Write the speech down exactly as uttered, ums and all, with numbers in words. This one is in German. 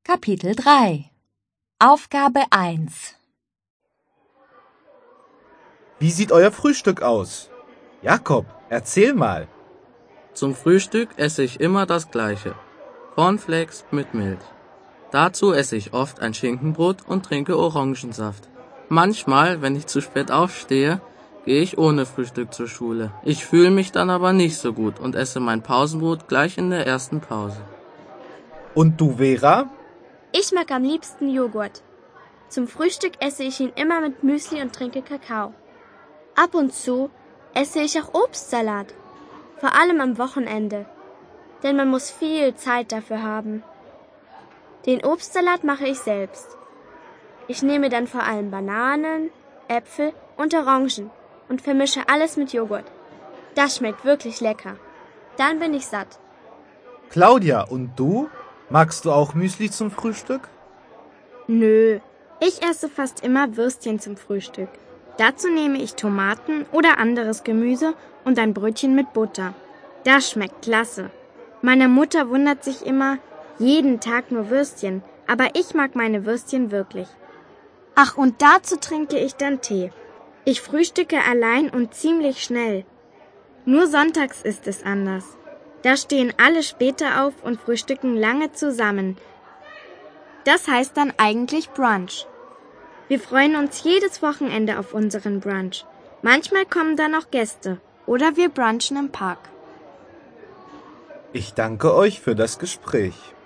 Kapitel drei Aufgabe eins Wie sieht euer Frühstück aus? Jakob, erzähl mal. Zum Frühstück esse ich immer das Gleiche. Cornflakes mit Milch. Dazu esse ich oft ein Schinkenbrot und trinke Orangensaft. Manchmal, wenn ich zu spät aufstehe, gehe ich ohne Frühstück zur Schule. Ich fühle mich dann aber nicht so gut und esse mein Pausenbrot gleich in der ersten Pause. Und du, Vera? Ich mag am liebsten Joghurt. Zum Frühstück esse ich ihn immer mit Müsli und trinke Kakao. Ab und zu esse ich auch Obstsalat, vor allem am Wochenende, denn man muss viel Zeit dafür haben. Den Obstsalat mache ich selbst. Ich nehme dann vor allem Bananen, Äpfel und Orangen und vermische alles mit Joghurt. Das schmeckt wirklich lecker. Dann bin ich satt. Claudia, und du? Magst du auch Müsli zum Frühstück? Nö, ich esse fast immer Würstchen zum Frühstück. Dazu nehme ich Tomaten oder anderes Gemüse und ein Brötchen mit Butter. Das schmeckt klasse. Meine Mutter wundert sich immer, jeden Tag nur Würstchen, aber ich mag meine Würstchen wirklich. Ach, und dazu trinke ich dann Tee. Ich frühstücke allein und ziemlich schnell. Nur sonntags ist es anders. Da stehen alle später auf und frühstücken lange zusammen. Das heißt dann eigentlich Brunch. Wir freuen uns jedes Wochenende auf unseren Brunch. Manchmal kommen dann auch Gäste oder wir brunchen im Park. Ich danke euch für das Gespräch.